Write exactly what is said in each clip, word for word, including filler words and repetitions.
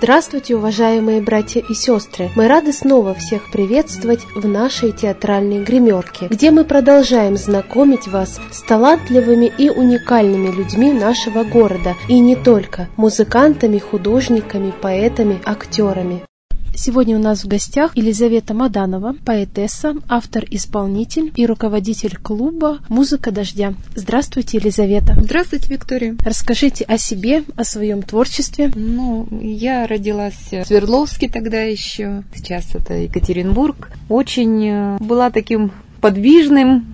Здравствуйте, уважаемые братья и сестры! Мы рады снова всех приветствовать в нашей театральной гримерке, где мы продолжаем знакомить вас с талантливыми и уникальными людьми нашего города, и не только – музыкантами, художниками, поэтами, актерами. Сегодня у нас в гостях Елизавета Маданова, поэтесса, автор-исполнитель и руководитель клуба «Музыка дождя». Здравствуйте, Елизавета. Здравствуйте, Виктория. Расскажите о себе, о своем творчестве. Ну, я родилась в Свердловске тогда еще, сейчас это Екатеринбург. Очень была таким подвижным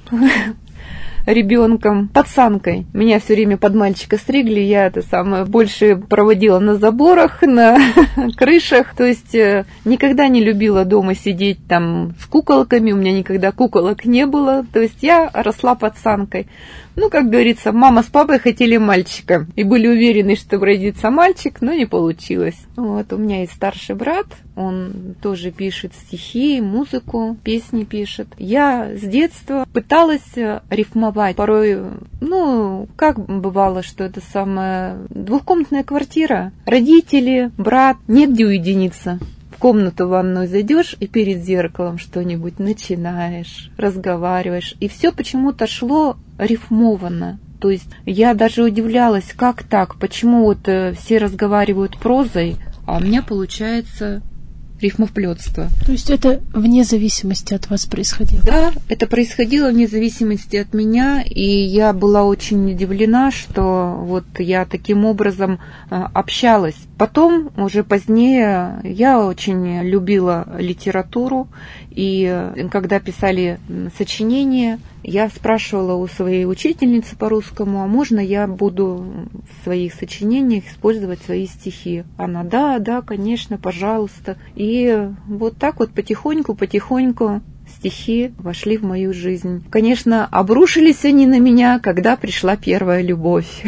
ребенком, пацанкой. Меня все время под мальчика стригли, я это самое больше проводила на заборах, на крышах. То есть никогда не любила дома сидеть там с куколками, у меня никогда куколок не было. То есть я росла пацанкой. Ну, как говорится, мама с папой хотели мальчика и были уверены, что родится мальчик, но не получилось. Вот, у меня есть старший брат, он тоже пишет стихи, музыку, песни пишет. Я с детства пыталась рифмовать. Порой, ну, как бывало, что это самая двухкомнатная квартира, родители, брат, негде уединиться. В комнату ванную зайдешь и перед зеркалом что-нибудь начинаешь, разговариваешь. И все почему-то шло рифмованно. То есть я даже удивлялась, как так, почему вот все разговаривают прозой, а у меня получается рифмоплетство. То есть это вне зависимости от вас происходило? Да, это происходило вне зависимости от меня, и я была очень удивлена, что вот я таким образом общалась. Потом, уже позднее, я очень любила литературу, и когда писали сочинения, я спрашивала у своей учительницы по русскому, а можно я буду в своих сочинениях использовать свои стихи? Она: да, да, конечно, пожалуйста. И вот так вот потихоньку-потихоньку стихи вошли в мою жизнь. Конечно, обрушились они на меня, когда пришла первая любовь.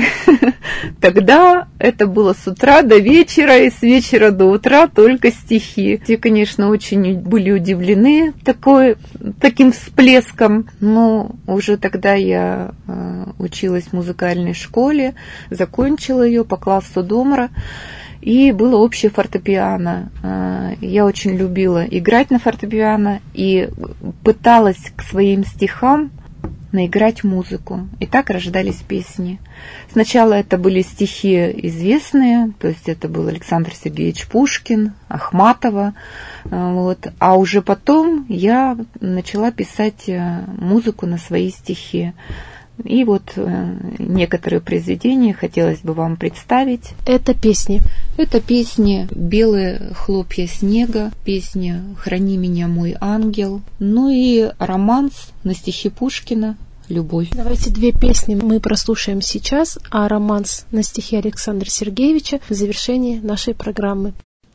Тогда это было с утра до вечера, и с вечера до утра только стихи. Все, конечно, очень были удивлены такой, таким всплеском, но уже тогда я училась в музыкальной школе, закончила ее по классу домра. И было общее фортепиано. Я очень любила играть на фортепиано и пыталась к своим стихам наиграть музыку. И так рождались песни. Сначала это были стихи известные, то есть это был Александр Сергеевич Пушкин, Ахматова. Вот. А уже потом я начала писать музыку на свои стихи. И вот э, некоторые произведения хотелось бы вам представить. Это песни. Это песни «Белые хлопья снега», песня «Храни меня, мой ангел», ну и романс на стихи Пушкина «Любовь». Давайте две песни мы прослушаем сейчас, а романс на стихи Александра Сергеевича в завершении нашей программы.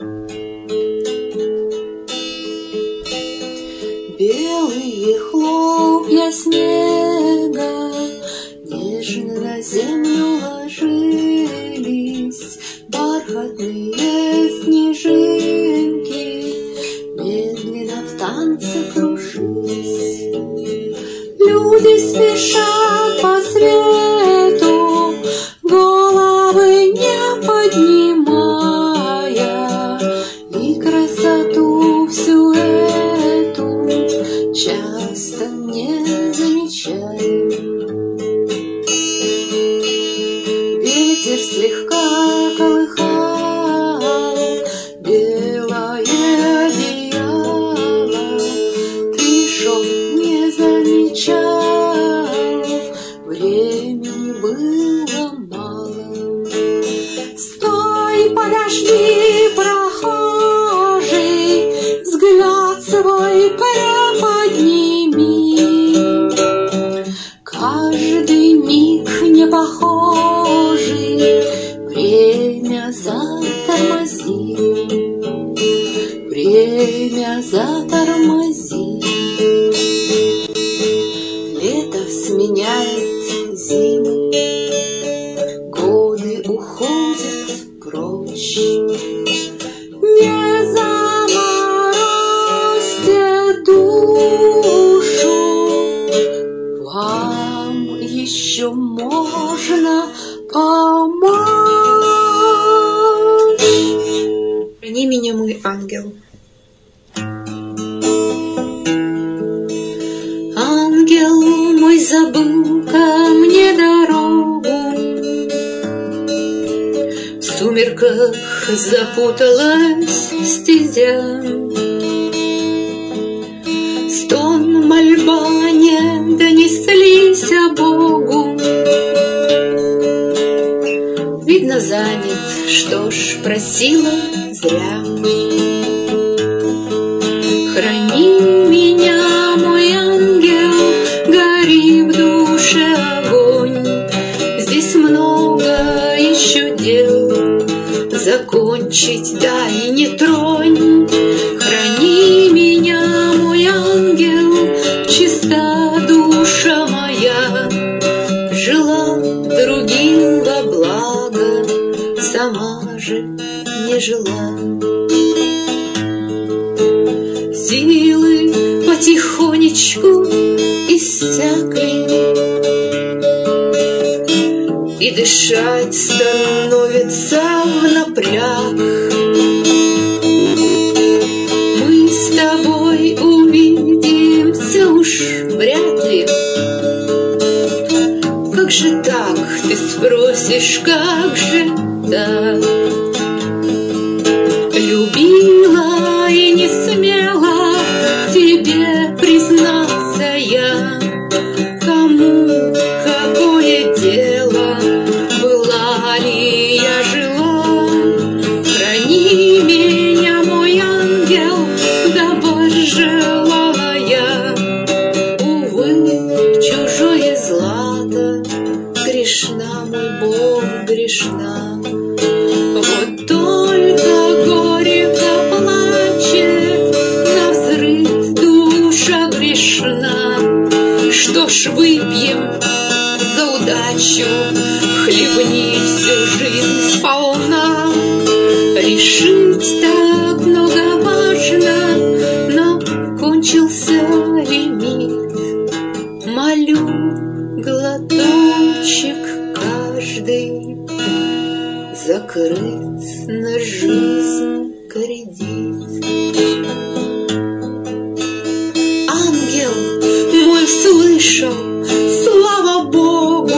Белые хлопья снега нежно на землю ложились, бархатные снежинки медленно в танце кружились. Люди спешат по свету, головы не поднимая, и красоту всю эту часто не замечаем. Ветер слегка колыхал белое одеяло, ты шел, не замечал, времени было мало. Стой, подожди, прохожий, взгляд свой приподними. Каждый миг не похожий, время затормози, время затормози. Лето сменяет зиму, годы уходят прочь. Не заморозьте душу, вам еще можно помочь. забыл ко мне дорогу. В сумерках запуталась стезя. Стон, мольба не донеслись о Богу. Видно, занят, что ж, просила зря. Храни меня, мой ангел, гори в душе огонь. Здесь много еще дел, закончить дай, не тронь. Храни меня, мой ангел, чиста душа моя. Жила другим во благо, сама же не жила. Силы потихонечку иссякли, и дышать становится внапряг. Мы с тобой увидимся уж вряд ли. Как же так, ты спросишь, как же так? Любила и не смела тебе признаться я. Кому какое дело, была ли я жила? Храни меня, мой ангел, добавь желала я. Увы, чужое злато, грешна, мой Бог, грешна. Вот только горько плачет навзрыд душа грешна. Что ж, выпьем за удачу, хлебни всю жизнь сполна. Решить так много важно, но кончился лимит. Молю, глоточек каждый, закрыт на жизнь кредит. Ангел мой слышал, слава Богу,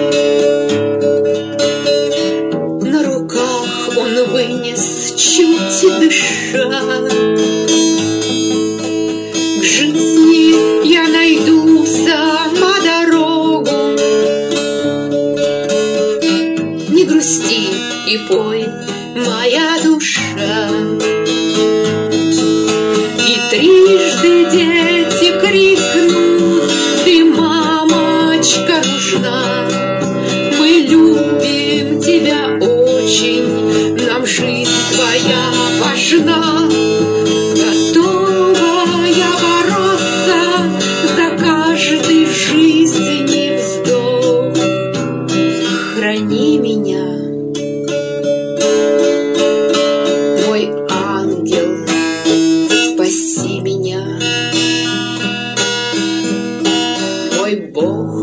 на руках он вынес, чуть дыша. К жизни я найду сама дорогу. Не грусти и пой, моя душа. И трижды дети крикнут: ты, мамочка, нужна. Мы любим тебя очень, нам жизнь твоя важна. Готова я бороться за каждый жизни вздох. Храни меня, мой ангел, спаси меня, мой Бог.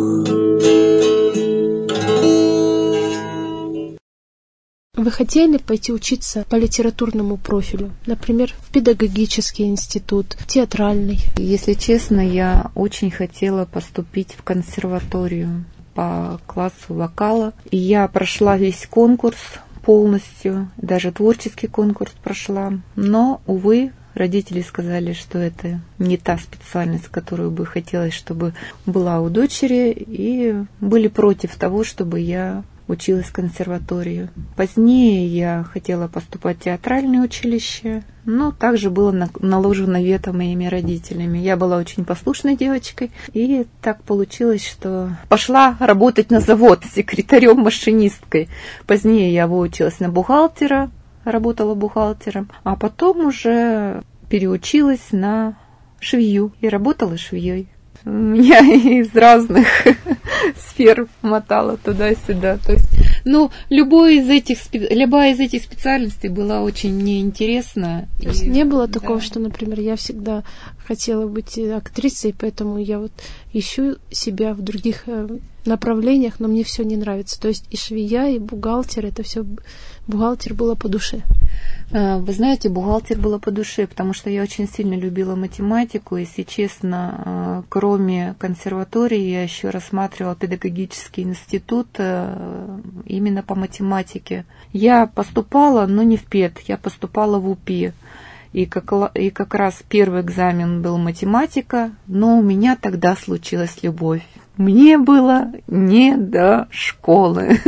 Вы хотели пойти учиться по литературному профилю, например, в педагогический институт, театральный? Если честно, я очень хотела поступить в консерваторию по классу вокала. И я прошла весь конкурс полностью, даже творческий конкурс прошла. Но, увы, родители сказали, что это не та специальность, которую бы хотелось, чтобы была у дочери, и были против того, чтобы я училась в консерваторию. Позднее я хотела поступать в театральное училище, но также было наложено вето моими родителями. Я была очень послушной девочкой, и так получилось, что пошла работать на завод секретарем-машинисткой. Позднее я выучилась на бухгалтера, работала бухгалтером, а потом уже переучилась на швею и работала швеей. Меня из разных сфер мотало туда-сюда. То есть, ну, любой из этих, любая из этих специальностей была очень мне интересна. То есть не было такого, да, что, например, я всегда хотела быть актрисой, поэтому я вот ищу себя в других направлениях, но мне все не нравится. То есть и швея, и бухгалтер, это все бухгалтер было по душе. Вы знаете, бухгалтер была по душе, потому что я очень сильно любила математику. Если честно, кроме консерватории, я еще рассматривала педагогический институт именно по математике. Я поступала, но не в пед, я поступала в УПИ. И как, и как раз первый экзамен был математика, но у меня тогда случилась любовь. Мне было не до школы.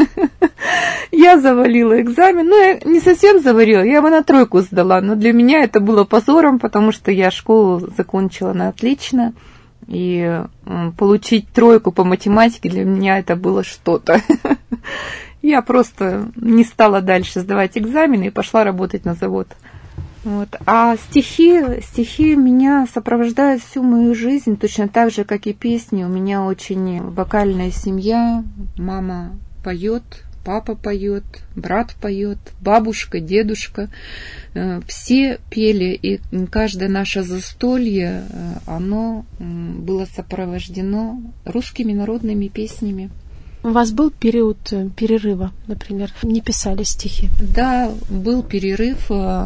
Я завалила экзамен. Ну, я не совсем завалила, я его на тройку сдала. Но для меня это было позором, потому что я школу закончила на отлично. И получить тройку по математике для меня это было что-то. Я просто не стала дальше сдавать экзамены и пошла работать на завод. Вот. А стихи, стихи меня сопровождают всю мою жизнь, точно так же, как и песни. У меня очень вокальная семья, мама поет, папа поет, брат поет, бабушка, дедушка. Все пели, и каждое наше застолье, оно было сопровождено русскими народными песнями. У вас был период перерыва, например, не писали стихи? Да, был перерыв.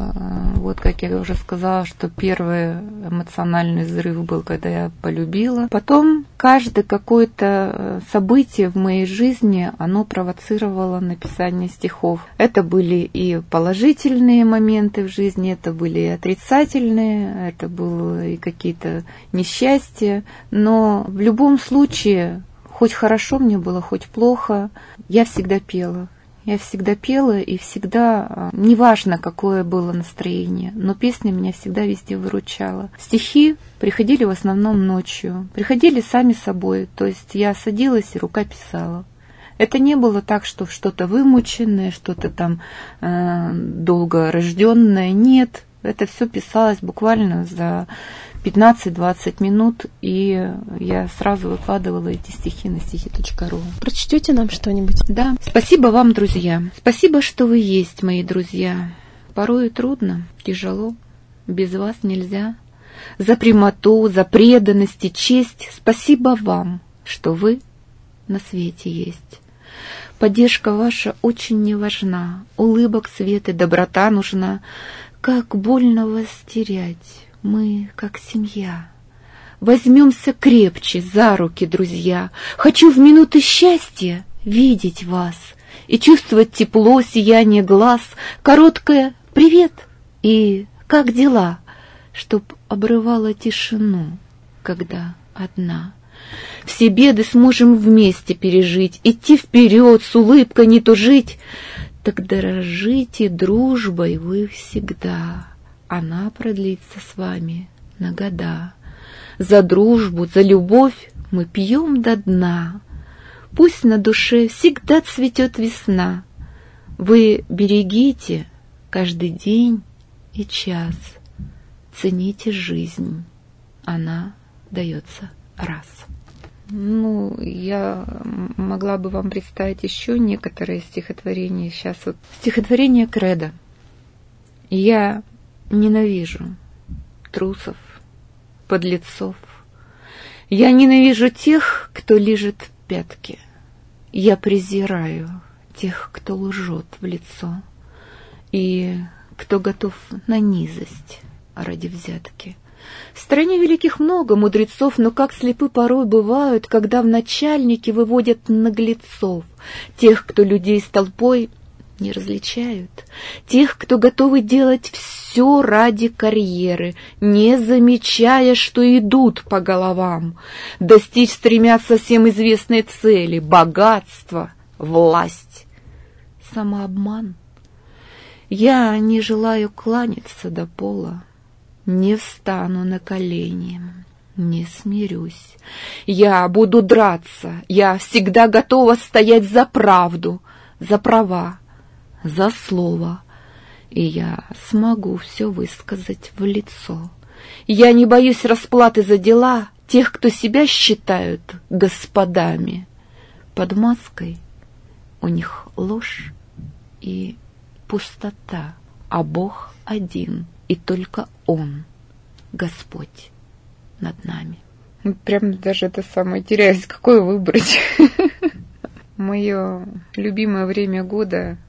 Вот, как я уже сказала, что первый эмоциональный взрыв был, когда я полюбила. Потом каждое какое-то событие в моей жизни, оно провоцировало написание стихов. Это были и положительные моменты в жизни, это были и отрицательные, это были и какие-то несчастья. Но в любом случае, хоть хорошо мне было, хоть плохо, я всегда пела. Я всегда пела, и всегда, неважно, какое было настроение, но песня меня всегда везде выручала. Стихи приходили в основном ночью, приходили сами собой, то есть я садилась и рука писала. Это не было так, что что-то вымученное, что-то там э, долго рожденное, нет. Это все писалось буквально за пятнадцать-двадцать минут, и я сразу выкладывала эти стихи на стихи точка ру. Прочтете нам что-нибудь? Да. Спасибо вам, друзья. Спасибо, что вы есть, мои друзья. Порой трудно, тяжело, без вас нельзя. За прямоту, за преданность и честь спасибо вам, что вы на свете есть. Поддержка ваша очень не важна, улыбок, свет и доброта нужна. Как больно вас терять, мы, как семья. Возьмемся крепче за руки, друзья. Хочу в минуты счастья видеть вас и чувствовать тепло, сияние глаз, короткое «привет» и «как дела?», чтоб обрывала тишину, когда одна. Все беды сможем вместе пережить, идти вперед, с улыбкой не тужить. Так дорожите дружбой вы всегда, она продлится с вами на года. За дружбу, за любовь мы пьем до дна. Пусть на душе всегда цветет весна. Вы берегите каждый день и час. Цените жизнь, она дается раз. Ну, я могла бы вам представить еще некоторые стихотворения. Сейчас вот стихотворение Кредо. Я ненавижу трусов, подлецов. Я ненавижу тех, кто лижет пятки. Я презираю тех, кто лжет в лицо и кто готов на низость ради взятки. В стране великих много мудрецов, но как слепы порой бывают, когда в начальники выводят наглецов, тех, кто людей с толпой не различают, тех, кто готовы делать все ради карьеры, не замечая, что идут по головам, достичь стремятся всем известной цели — богатство, власть, самообман. Я не желаю кланяться до пола, не встану на колени, не смирюсь. Я буду драться, я всегда готова стоять за правду, за права, за слово. И я смогу все высказать в лицо. Я не боюсь расплаты за дела тех, кто себя считают господами. Под маской у них ложь и пустота, а Бог один, и только Он, Господь, над нами. Прям даже это самое теряюсь, какое выбрать. Мое любимое время года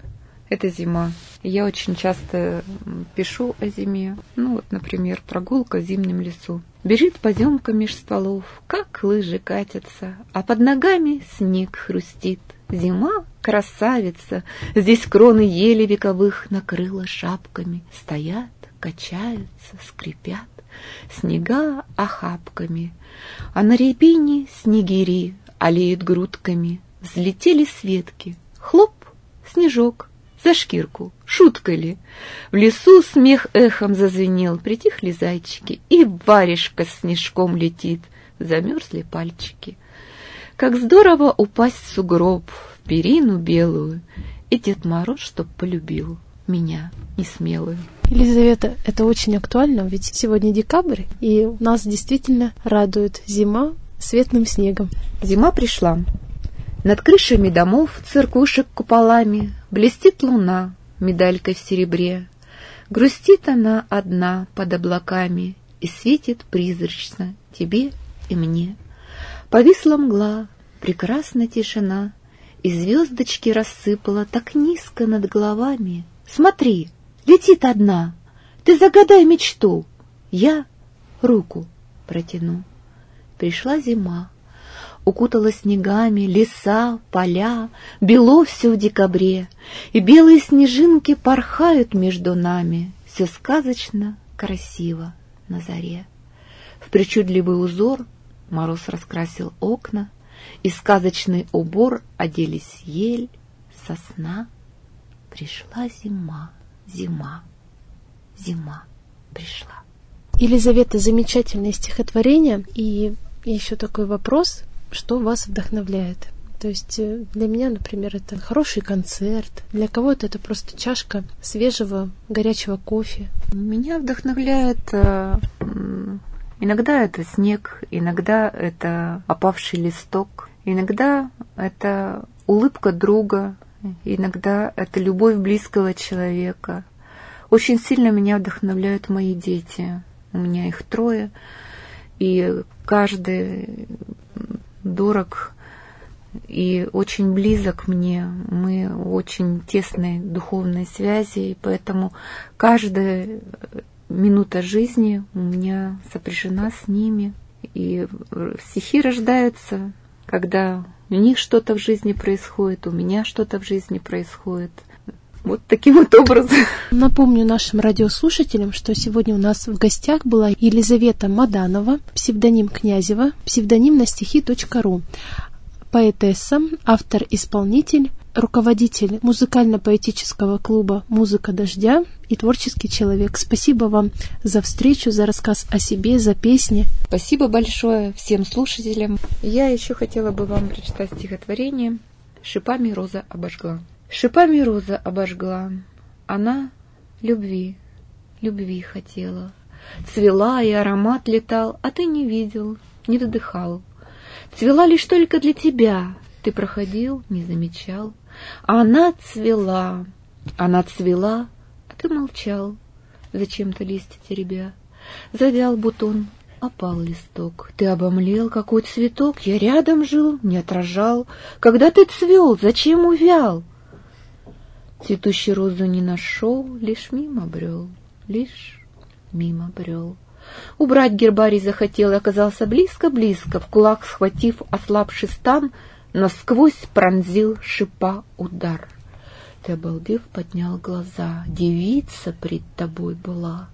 это зима. Я очень часто пишу о зиме. Ну вот, например, прогулка в зимнем лесу. Бежит поземка меж стволов, как лыжи катятся, а под ногами снег хрустит. Зима — красавица, здесь кроны ели вековых накрыла шапками. Стоят, качаются, скрипят, снега охапками. А на рябине снегири олеют грудками. Взлетели с ветки, хлоп, снежок, за шкирку, шутка ли? В лесу смех эхом зазвенел, притихли зайчики, и варежка с снежком летит, замерзли пальчики. Как здорово упасть в сугроб, в перину белую, и Дед Мороз, чтоб полюбил меня несмелую. Елизавета, это очень актуально, ведь сегодня декабрь, и нас действительно радует зима светлым снегом. Зима пришла. Над крышами домов, церквушек куполами, блестит луна, медалькой в серебре. Грустит она одна под облаками и светит призрачно тебе и мне. Повисла мгла, прекрасна тишина, и звездочки рассыпала так низко над головами. Смотри, летит одна, ты загадай мечту, я руку протяну. Пришла зима. Укутала снегами леса, поля, бело все в декабре, и белые снежинки порхают между нами, все сказочно красиво на заре. В причудливый узор мороз раскрасил окна, и сказочный убор оделись ель, сосна. Пришла зима, зима, зима пришла. Елизавета, замечательное стихотворение, и еще такой вопрос. Что вас вдохновляет? То есть для меня, например, это хороший концерт, для кого-то это просто чашка свежего горячего кофе. Меня вдохновляет э, иногда это снег, иногда это опавший листок, иногда это улыбка друга, иногда это любовь близкого человека. Очень сильно меня вдохновляют мои дети. У меня их трое, и каждый дорог и очень близок мне. Мы в очень тесной духовной связи, и поэтому каждая минута жизни у меня сопряжена с ними. И стихи рождаются, когда у них что-то в жизни происходит, у меня что-то в жизни происходит. Вот таким вот образом. Напомню нашим радиослушателям, что сегодня у нас в гостях была Елизавета Маданова, псевдоним Князева, псевдоним на стихи точка ру, поэтесса, автор-исполнитель, руководитель музыкально-поэтического клуба «Музыка дождя» и творческий человек. Спасибо вам за встречу, за рассказ о себе, за песни. Спасибо большое всем слушателям. Я еще хотела бы вам прочитать стихотворение «Шипами роза обожгла». Шипами роза обожгла, она любви, любви хотела. Цвела, и аромат летал, а ты не видел, не вдыхал. Цвела лишь только для тебя, ты проходил, не замечал. А она цвела, она цвела, а ты молчал, зачем-то листья теребя. Завял бутон, опал листок. Ты обомлел, какой цветок, я рядом жил, не отражал. Когда ты цвел, зачем увял? Цветущей розу не нашел, лишь мимо брел, лишь мимо брел. Убрать гербарий захотел и оказался близко-близко, в кулак схватив ослабший стан, насквозь пронзил шипа удар. Ты, обалдев, поднял глаза, девица пред тобой была.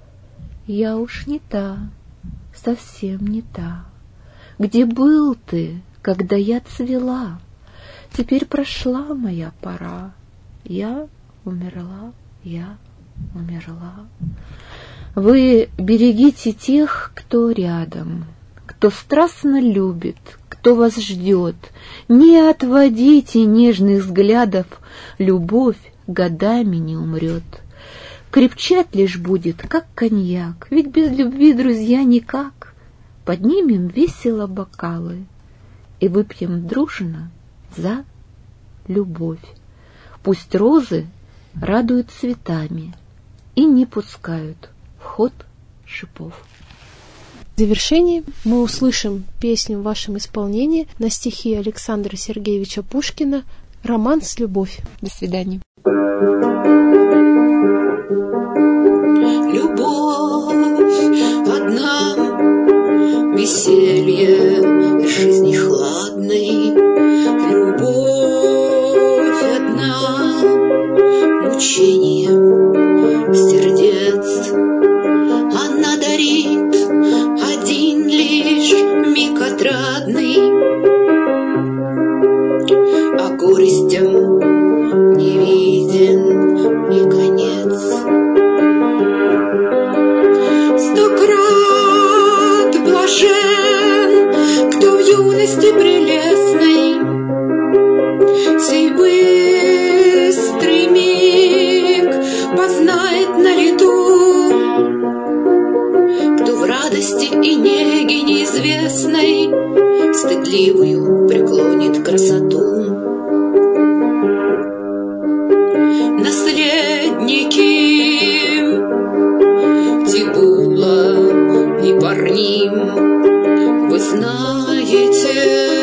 Я уж не та, совсем не та. Где был ты, когда я цвела? Теперь прошла моя пора. Я умерла, я умерла. Вы берегите тех, кто рядом, кто страстно любит, кто вас ждет. Не отводите нежных взглядов, любовь годами не умрет. Крепчать лишь будет, как коньяк, ведь без любви, друзья, никак. Поднимем весело бокалы и выпьем дружно за любовь. Пусть розы радуют цветами и не пускают в ход шипов. В завершении мы услышим песню в вашем исполнении на стихи Александра Сергеевича Пушкина «Романс «Любовь». До свидания. Любовь одна, веселье жизни хладной. Любовь одна, мучение сердец. Она дарит один лишь миг отрадный, а горестям не виден и конец. Сто крат блажен, кто в юности прелестной сей быстрый миг познает на лету, кто в радости и неге неизвестной стыдливую преклонит красоту. Наследники Тибула и Парним, вы знаете,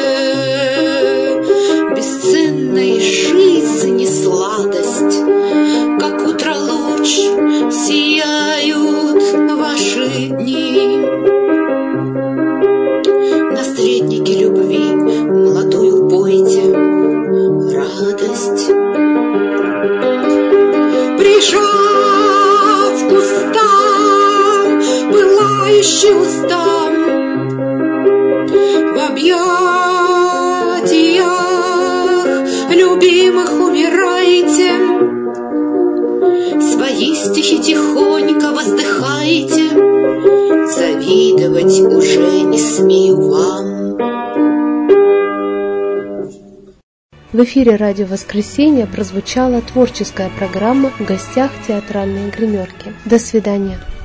бесценной жизни сладость, как утро луч сияют ваши дни. Наследники любви, молодую пойте радость. Прижав к устам, пылающий устам, в объятиях любимых умирайте, свои стихи тихонько воздыхайте, завидовать уже не смею вам. В эфире «Радио Воскресенье» прозвучала творческая программа «В гостях театральной гримерки». До свидания.